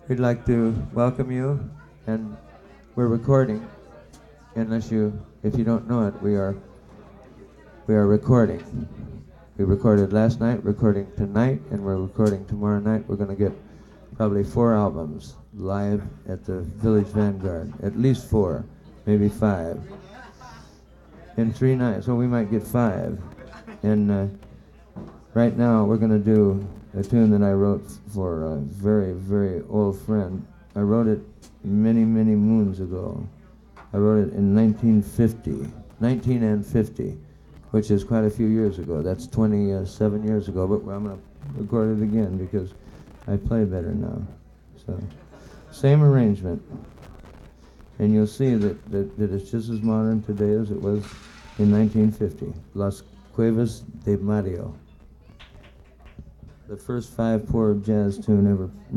We'd like to welcome you, and we're recording. If you don't know it, we are recording. We recorded last night, recording tonight, and we're recording tomorrow night. We're going to get probably 4 albums live at the Village Vanguard. At least 4, maybe 5. In 3 nights, so we might get 5. And right now we're going to do a tune that I wrote for a very, very old friend. I wrote it many, many moons ago. I wrote it in 1950, which is quite a few years ago. That's 27 years ago, but I'm going to record it again because I play better now. So, same arrangement. And you'll see that it's just as modern today as it was in 1950. Las Cuevas de Mario. The first 5-chord jazz tune ever